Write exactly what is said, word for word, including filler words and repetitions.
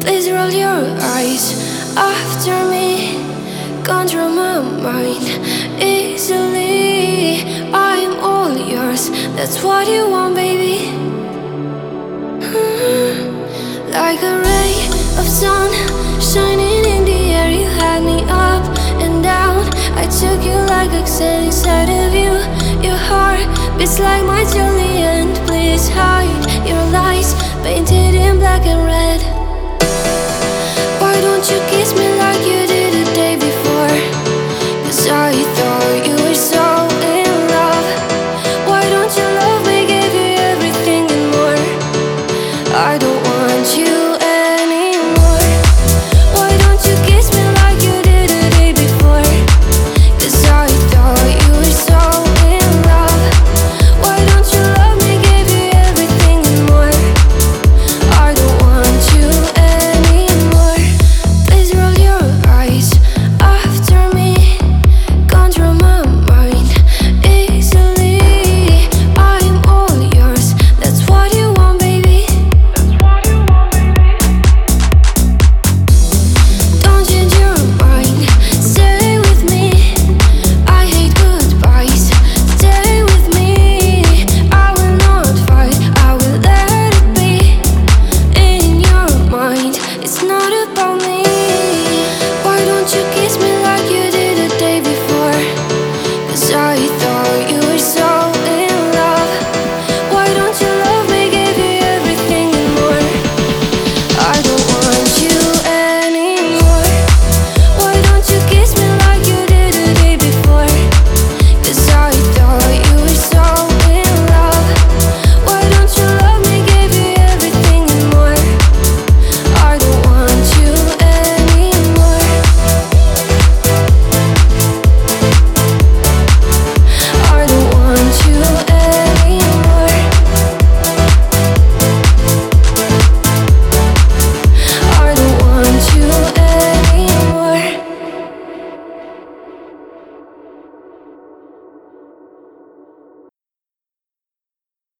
Please roll your eyes after me. Control my mind easily. I'm all yours, that's what you want, baby. Like a ray of sun shining in the air, you had me up and down. I took you like oxygen inside of you. Your heart beats like my Juliet. Please hide your lies, painted in black and red.